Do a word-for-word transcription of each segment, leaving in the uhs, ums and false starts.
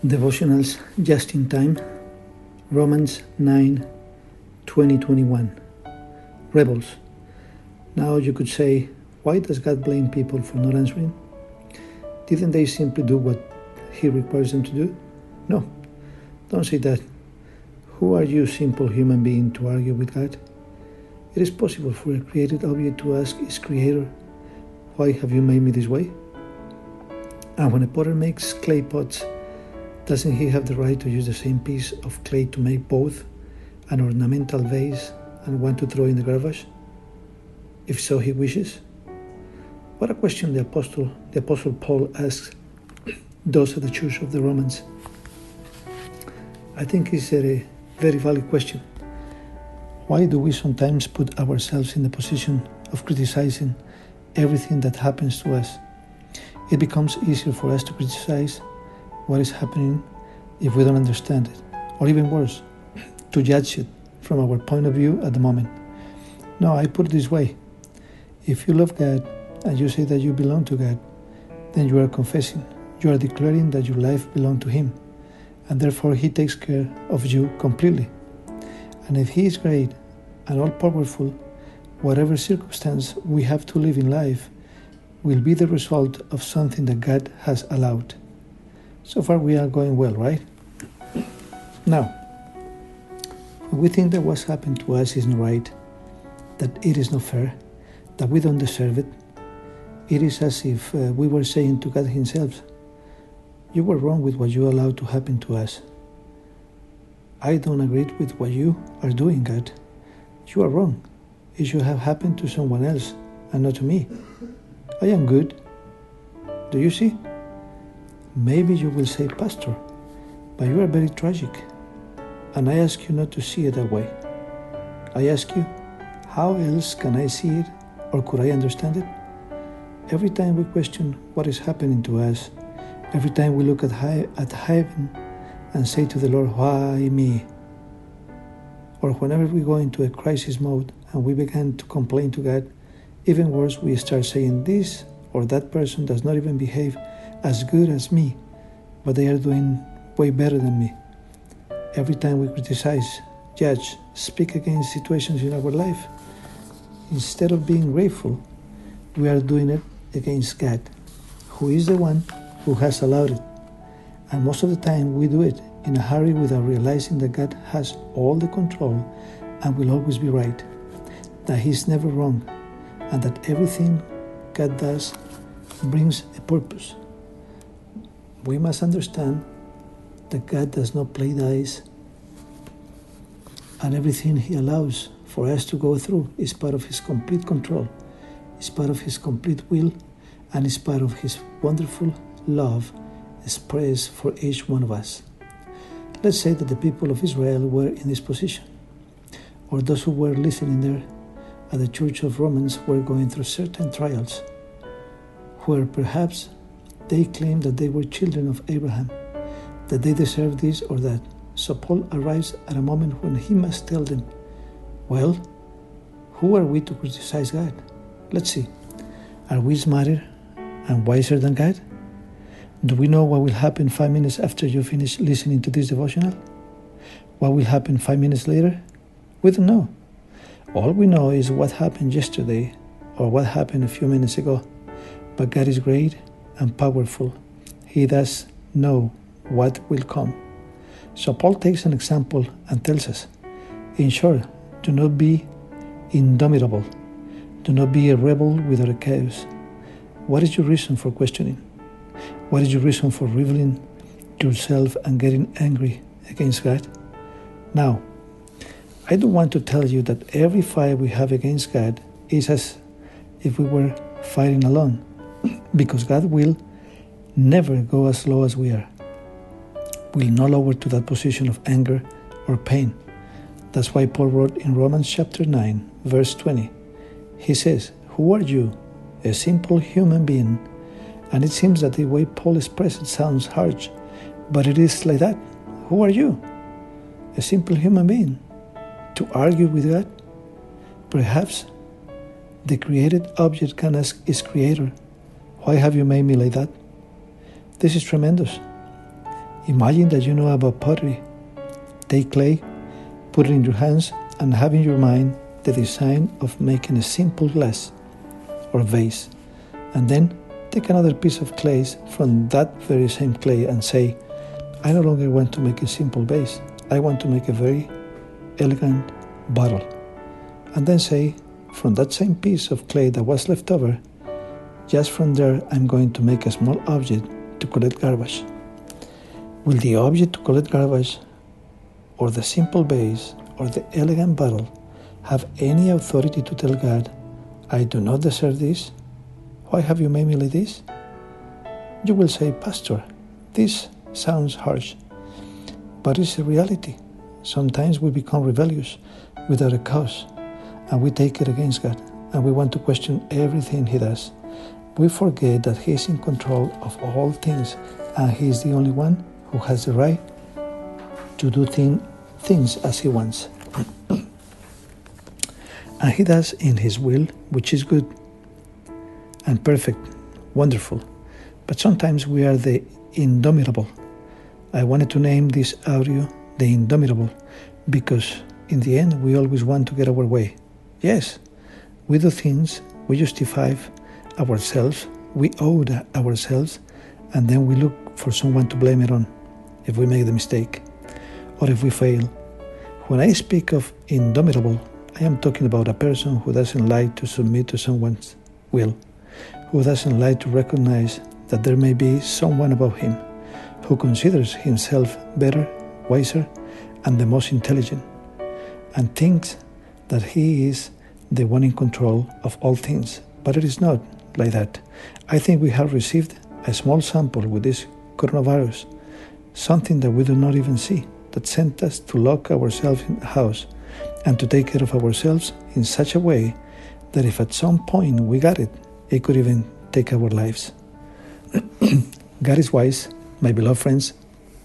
Devotionals just in time. Romans nine, twenty, twenty-one. Rebels. Now you could say, why does God blame people for not answering? Didn't they simply do what He requires them to do? No, don't say that. Who are you, simple human being, to argue with God? It is possible for a created object to ask its creator, why have you made me this way? And when a potter makes clay pots, doesn't he have the right to use the same piece of clay to make both an ornamental vase and one to throw in the garbage, if so he wishes? What a question the apostle, the apostle Paul asks those at the Church of the Romans. I think it's a very valid question. Why do we sometimes put ourselves in the position of criticizing everything that happens to us? It becomes easier for us to criticize what is happening if we don't understand it, or even worse, to judge it from our point of view at the moment. No, I put it this way. If you love God and you say that you belong to God, then you are confessing, you are declaring that your life belongs to Him, and therefore He takes care of you completely. And if He is great and all-powerful, whatever circumstance we have to live in life will be the result of something that God has allowed. So far we are going well, right? Now, when we think that what's happened to us is not right, that it is not fair, that we don't deserve it, it is as if uh, we were saying to God Himself, you were wrong with what you allowed to happen to us. I don't agree with what you are doing, God. You are wrong. It should have happened to someone else and not to me. I am good. Do you see? Maybe you will say, Pastor, but you are very tragic, and I ask you not to see it that way. I ask you, how else can I see it, or could I understand it? Every time we question what is happening to us, every time we look at, high, at heaven and say to the Lord, why me? Or whenever we go into a crisis mode and we begin to complain to God, even worse, we start saying this or that person does not even behave as good as me, but they are doing way better than me. Every time we criticize, judge, speak against situations in our life, instead of being grateful, we are doing it against God, who is the one who has allowed it. And most of the time we do it in a hurry without realizing that God has all the control and will always be right, that He is never wrong, and that everything God does brings a purpose. We must understand that God does not play dice, and everything He allows for us to go through is part of His complete control, is part of His complete will, and is part of His wonderful love expressed for each one of us. Let's say that the people of Israel were in this position, or those who were listening there at the Church of Romans were going through certain trials, where perhaps they claimed that they were children of Abraham, that they deserved this or that. So Paul arrives at a moment when he must tell them, well, who are we to criticize God? Let's see. Are we smarter and wiser than God? Do we know what will happen five minutes after you finish listening to this devotional? What will happen five minutes later? We don't know. All we know is what happened yesterday or what happened a few minutes ago. But God is great and powerful. He does know what will come. So Paul takes an example and tells us, in short, do not be indomitable. Do not be a rebel without a cause. What is your reason for questioning? What is your reason for revealing yourself and getting angry against God? Now, I don't want to tell you that every fight we have against God is as if we were fighting alone, because God will never go as low as we are. Will not lower to that position of anger or pain. That's why Paul wrote in Romans chapter nine, verse twenty. He says, who are you, a simple human being? And it seems that the way Paul expressed it sounds harsh, but it is like that. Who are you? A simple human being? To argue with God? Perhaps the created object can ask its creator, why have you made me like that? This is tremendous. Imagine that you know about pottery. Take clay, put it in your hands, and have in your mind the design of making a simple glass or vase. And then take another piece of clay from that very same clay and say, I no longer want to make a simple vase. I want to make a very elegant bottle. And then say, from that same piece of clay that was left over, just from there I'm going to make a small object to collect garbage. Will the object to collect garbage, or the simple vase, or the elegant bottle have any authority to tell God, I do not deserve this? Why have you made me like this? You will say, Pastor, this sounds harsh, but it's a reality. Sometimes we become rebellious without a cause, and we take it against God, and we want to question everything He does. We forget that He is in control of all things, and He is the only one who has the right to do thing, things as He wants. And He does in His will, which is good and perfect, wonderful. But sometimes we are the indomitable. I wanted to name this audio the indomitable because in the end we always want to get our way. Yes, we do things, we justify ourselves, we owe ourselves, and then we look for someone to blame it on if we make the mistake or if we fail. When I speak of indomitable, I am talking about a person who doesn't like to submit to someone's will, who doesn't like to recognize that there may be someone above him, who considers himself better, wiser, and the most intelligent, and thinks that he is the one in control of all things. But it is not like that. I think we have received a small sample with this coronavirus, something that we do not even see, that sent us to lock ourselves in the house and to take care of ourselves in such a way that if at some point we got it, it could even take our lives. God is wise, my beloved friends,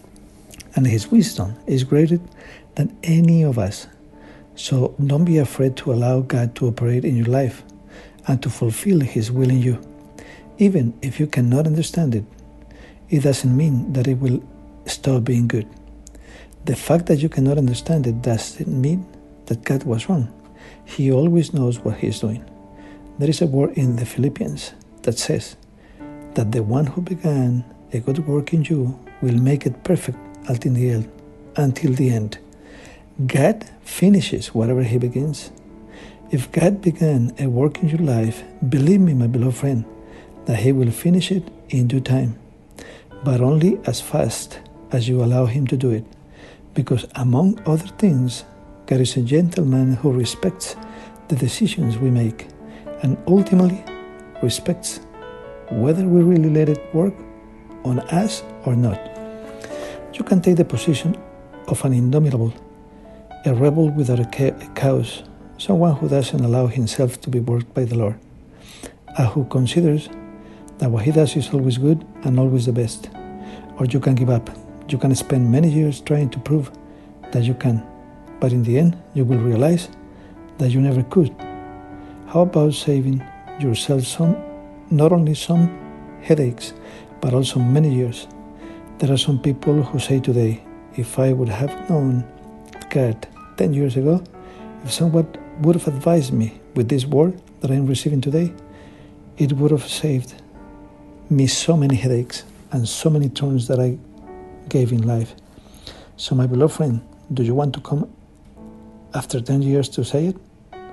and His wisdom is greater than any of us. So don't be afraid to allow God to operate in your life and to fulfill His will in you. Even if you cannot understand it, it doesn't mean that it will stop being good. The fact that you cannot understand it doesn't mean that God was wrong. He always knows what He is doing. There is a word in the Philippians that says that the one who began a good work in you will make it perfect until the end. Until the end. God finishes whatever He begins. If God began a work in your life, believe me, my beloved friend, that He will finish it in due time, but only as fast as you allow Him to do it. Because among other things, God is a gentleman who respects the decisions we make and ultimately respects whether we really let it work on us or not. You can take the position of an indomitable, a rebel without a cause, someone who doesn't allow himself to be worked by the Lord, and who considers that what he does is always good and always the best. Or you can give up. You can spend many years trying to prove that you can, but in the end you will realize that you never could. How about saving yourself some, not only some headaches, but also many years? There are some people who say today, if I would have known God ten years ago, if someone would have advised me with this word that I am receiving today, it would have saved me so many headaches and so many turns that I gave in life. So my beloved friend, do you want to come after ten years to say it?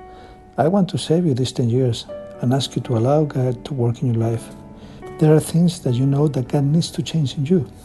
I want to save you these ten years and ask you to allow God to work in your life. There are things that you know that God needs to change in you,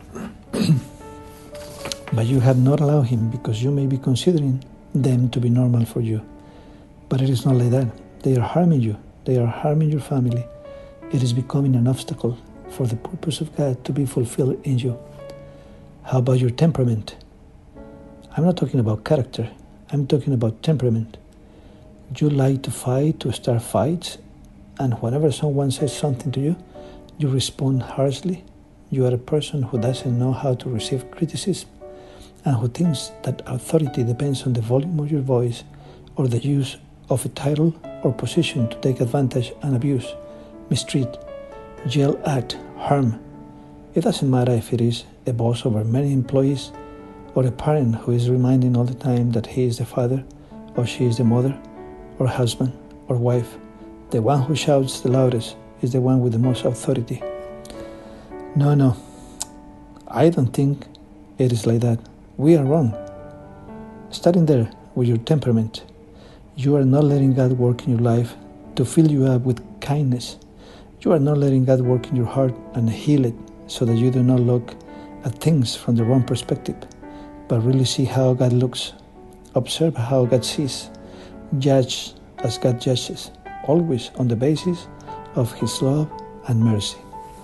but you have not allowed Him because you may be considering them to be normal for you. But it is not like that. They are harming you. They are harming your family. It is becoming an obstacle for the purpose of God to be fulfilled in you. How about your temperament? I'm not talking about character. I'm talking about temperament. You like to fight, to start fights, and whenever someone says something to you, you respond harshly. You are a person who doesn't know how to receive criticism and who thinks that authority depends on the volume of your voice or the use of a title or position to take advantage and abuse, mistreat, yell at, harm, It doesn't matter if it is a boss over many employees or a parent who is reminding all the time that he is the father or she is the mother or husband or wife. The one who shouts the loudest is the one with the most authority. No, no, I don't think it is like that. We are wrong. Starting there with your temperament, you are not letting God work in your life to fill you up with kindness. You are not letting God work in your heart and heal it so that you do not look at things from the wrong perspective, but really see how God looks. Observe how God sees. Judge as God judges, always on the basis of His love and mercy.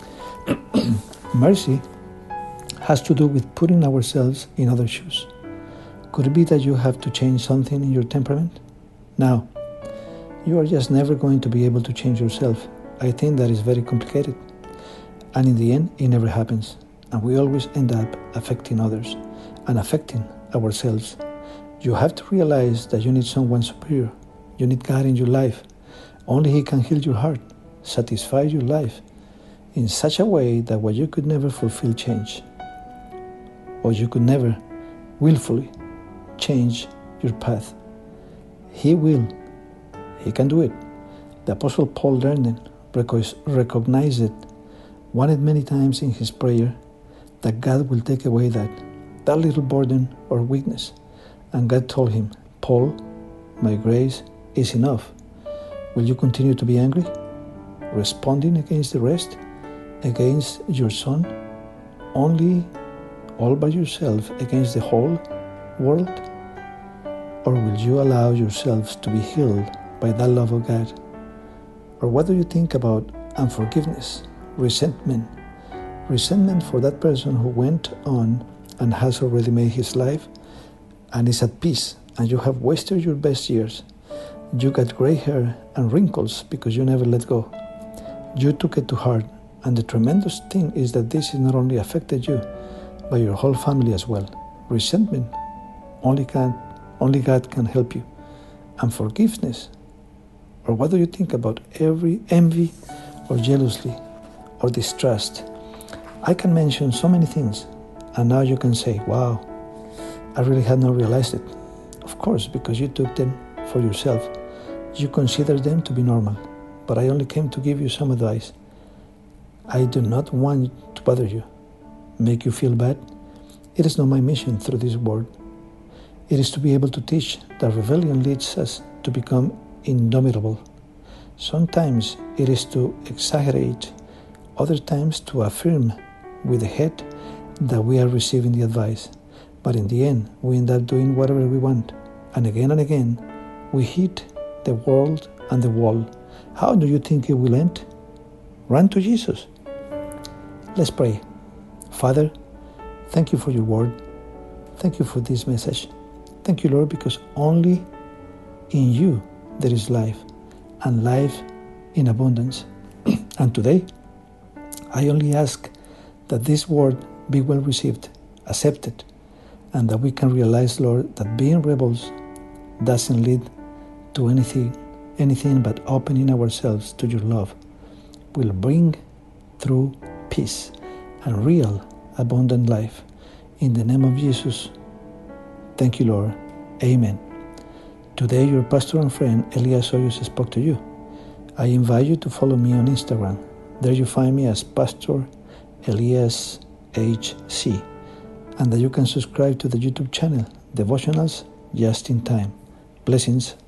Mercy has to do with putting ourselves in other shoes. Could it be that you have to change something in your temperament? Now, you are just never going to be able to change yourself. I think that is very complicated. And in the end, it never happens. And we always end up affecting others and affecting ourselves. You have to realize that you need someone superior. You need God in your life. Only He can heal your heart, satisfy your life in such a way that what you could never fulfill change, or you could never willfully change your path. He will. He can do it. The Apostle Paul learned it, recognized it, wanted many times in his prayer that God will take away that, that little burden or weakness. And God told him, Paul, my grace is enough. Will you continue to be angry, responding against the rest, against your son, only all by yourself against the whole world? Or will you allow yourselves to be healed by that love of God? Or what do you think about unforgiveness, resentment, resentment for that person who went on and has already made his life and is at peace, and you have wasted your best years? You got gray hair and wrinkles because you never let go. You took it to heart, and the tremendous thing is that this has not only affected you, but your whole family as well. Resentment, only can, only God can help you. And forgiveness, or what do you think about every envy or jealousy or distrust? I can mention so many things, and now you can say, wow, I really had not realized it. Of course, because you took them for yourself. You consider them to be normal, but I only came to give you some advice. I do not want to bother you, make you feel bad. It is not my mission through this word. It is to be able to teach that rebellion leads us to become indomitable. Sometimes it is to exaggerate, other times to affirm with the head that we are receiving the advice. But in the end, we end up doing whatever we want. And again and again, we hit the world and the wall. How do you think it will end? Run to Jesus. Let's pray. Father, thank you for your word. Thank you for this message. Thank you, Lord, because only in you there is life, and life in abundance. And today, I only ask that this word be well received, accepted, and that we can realize, Lord, that being rebels doesn't lead to anything, anything but opening ourselves to your love will bring through peace and real abundant life. In the name of Jesus, thank you, Lord. Amen. Today, your pastor and friend, Elias Hoyos, spoke to you. I invite you to follow me on Instagram. There you find me as Pastor Elias H C, and that you can subscribe to the YouTube channel, Devotionals Just in Time. Blessings